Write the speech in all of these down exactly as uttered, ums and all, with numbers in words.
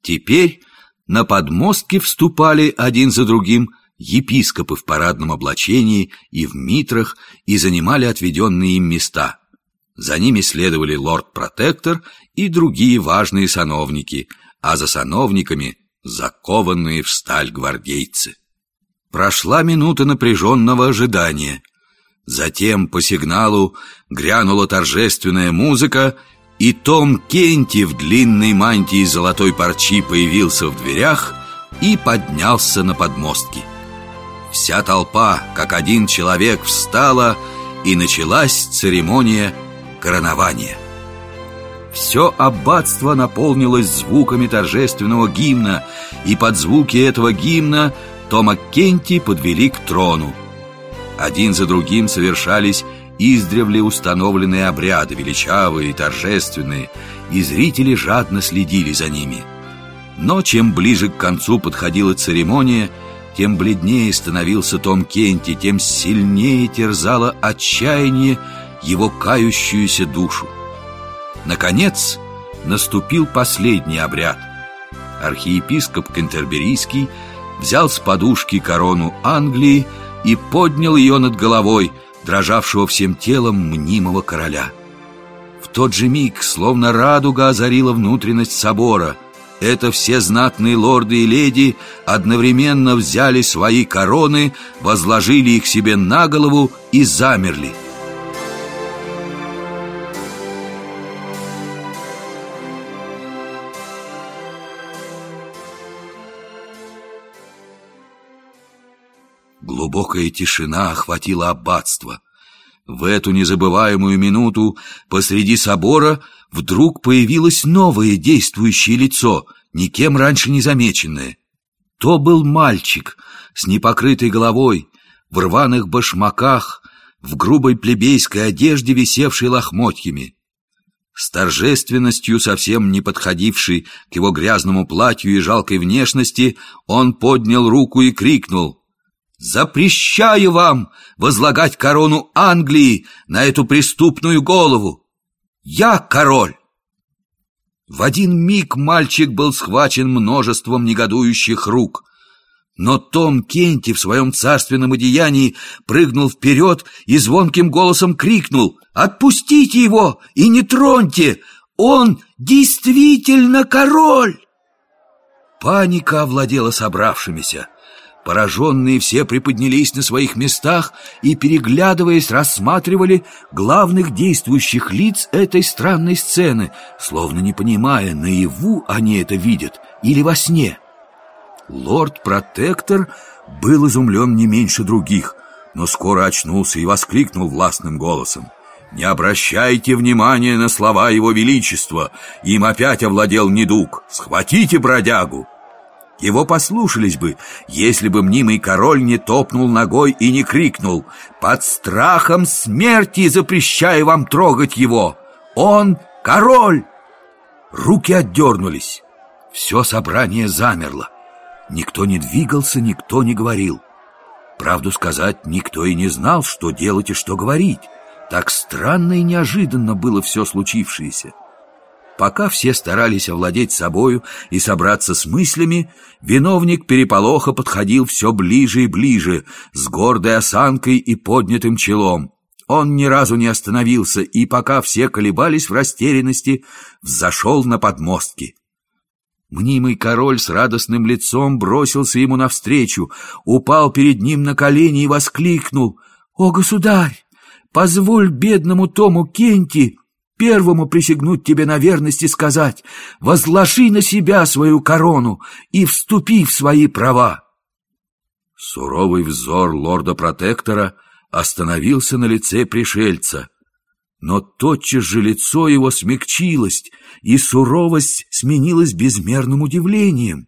Теперь на подмостки вступали один за другим епископы в парадном облачении и в митрах и занимали отведенные им места. За ними следовали лорд-протектор и другие важные сановники, а за сановниками закованные в сталь гвардейцы. Прошла минута напряженного ожидания. Затем по сигналу грянула торжественная музыка, и Том Кенти в длинной мантии из золотой парчи появился в дверях и поднялся на подмостки. Вся толпа, как один человек, встала, и началась церемония коронования. Все аббатство наполнилось звуками торжественного гимна, и под звуки этого гимна Тома Кенти подвели к трону. Один за другим совершались издревле установленные обряды, величавые и торжественные, и зрители жадно следили за ними. Но чем ближе к концу подходила церемония, тем бледнее становился Том Кенти, тем сильнее терзало отчаяние его кающуюся душу. Наконец наступил последний обряд. Архиепископ Кентерберийский взял с подушки корону Англии и поднял ее над головой дрожавшего всем телом мнимого короля. В тот же миг, словно радуга озарила внутренность собора, это все знатные лорды и леди одновременно взяли свои короны, возложили их себе на голову и замерли. Глубокая тишина охватила аббатство. В эту незабываемую минуту посреди собора вдруг появилось новое действующее лицо, никем раньше не замеченное. То был мальчик с непокрытой головой, в рваных башмаках, в грубой плебейской одежде, висевшей лохмотьями. С торжественностью, совсем не подходившей к его грязному платью и жалкой внешности, он поднял руку и крикнул: «Запрещаю вам возлагать корону Англии на эту преступную голову! Я король!» В один миг мальчик был схвачен множеством негодующих рук. Но Том Кенти в своем царственном одеянии прыгнул вперед и звонким голосом крикнул: «Отпустите его и не троньте! Он действительно король!» Паника овладела собравшимися. Пораженные все приподнялись на своих местах и, переглядываясь, рассматривали главных действующих лиц этой странной сцены, словно не понимая, наяву они это видят или во сне. Лорд-протектор был изумлен не меньше других, но скоро очнулся и воскликнул властным голосом: «Не обращайте внимания на слова его величества, им опять овладел недуг. Схватите бродягу!» Его послушались бы, если бы мнимый король не топнул ногой и не крикнул: «Под страхом смерти запрещаю вам трогать его! Он король!» Руки отдернулись. Все собрание замерло. Никто не двигался, никто не говорил. Правду сказать, никто и не знал, что делать и что говорить. Так странно и неожиданно было все случившееся. Пока все старались овладеть собою и собраться с мыслями, виновник переполоха подходил все ближе и ближе, с гордой осанкой и поднятым челом. Он ни разу не остановился, и пока все колебались в растерянности, взошел на подмостки. Мнимый король с радостным лицом бросился ему навстречу, упал перед ним на колени и воскликнул: «О, государь, позволь бедному Тому Кенти первому присягнуть тебе на верность и сказать: возложи на себя свою корону и вступи в свои права». Суровый взор лорда-протектора остановился на лице пришельца, но тотчас же лицо его смягчилось, и суровость сменилась безмерным удивлением.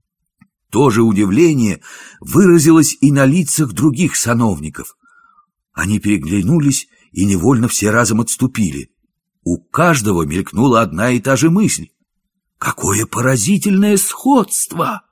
То же удивление выразилось и на лицах других сановников. Они переглянулись и невольно все разом отступили. У каждого мелькнула одна и та же мысль: какое поразительное сходство!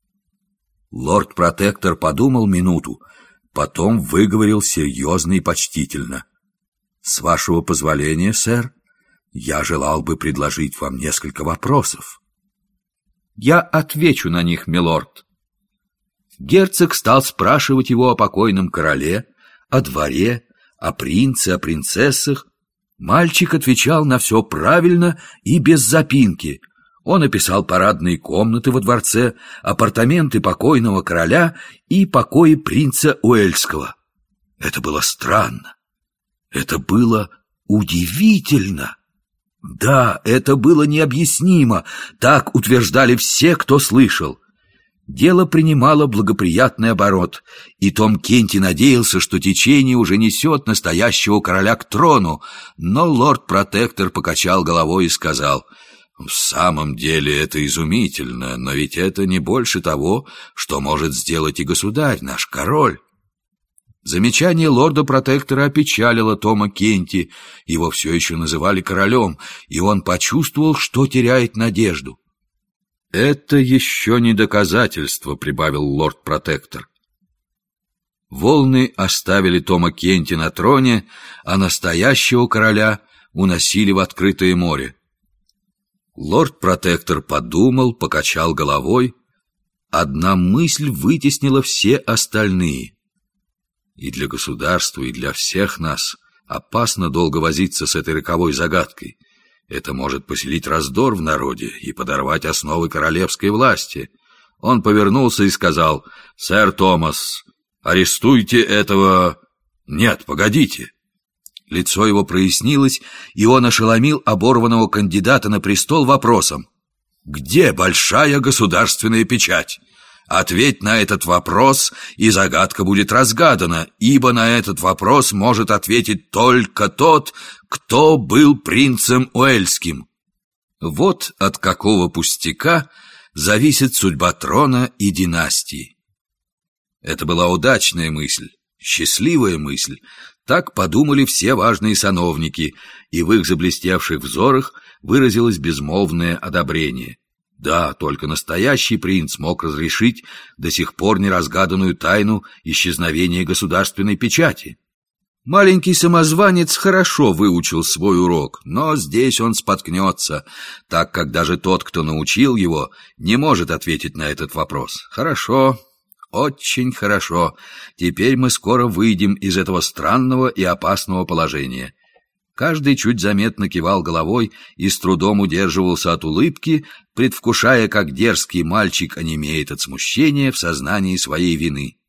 Лорд-протектор подумал минуту, потом выговорил серьезно и почтительно: «С вашего позволения, сэр, я желал бы предложить вам несколько вопросов». Я отвечу на них, милорд». Герцог стал спрашивать его о покойном короле, о дворе, о принце, о принцессах. Мальчик отвечал на все правильно и без запинки. Он описал парадные комнаты во дворце, апартаменты покойного короля и покои принца Уэльского. Это было странно. Это было удивительно. Да, это было необъяснимо. Так утверждали все, кто слышал. Дело принимало благоприятный оборот, и Том Кенти надеялся, что течение уже несет настоящего короля к трону, но лорд-протектор покачал головой и сказал: «В самом деле это изумительно, но ведь это не больше того, что может сделать и государь, наш король». Замечание лорда-протектора опечалило Тома Кенти, его все еще называли королем, и он почувствовал, что теряет надежду. «Это еще не доказательство», — прибавил лорд-протектор. Волны оставили Тома Кенти на троне, а настоящего короля уносили в открытое море. Лорд-протектор подумал, покачал головой. Одна мысль вытеснила все остальные. И для государства, и для всех нас опасно долго возиться с этой роковой загадкой. Это может поселить раздор в народе и подорвать основы королевской власти. Он повернулся и сказал: «Сэр Томас, арестуйте этого...» «Нет, погодите». Лицо его прояснилось, и он ошеломил оборванного кандидата на престол вопросом: «Где большая государственная печать? Ответь на этот вопрос, и загадка будет разгадана, ибо на этот вопрос может ответить только тот, кто был принцем Уэльским». Вот от какого пустяка зависит судьба трона и династии. Это была удачная мысль, счастливая мысль. Так подумали все важные сановники, и в их заблестевших взорах выразилось безмолвное одобрение. Да, только настоящий принц мог разрешить до сих пор неразгаданную тайну исчезновения государственной печати. Маленький самозванец хорошо выучил свой урок, но здесь он споткнется, так как даже тот, кто научил его, не может ответить на этот вопрос. Хорошо, очень хорошо. Теперь мы скоро выйдем из этого странного и опасного положения. Каждый чуть заметно кивал головой и с трудом удерживался от улыбки, предвкушая, как дерзкий мальчик онемеет от смущения в сознании своей вины.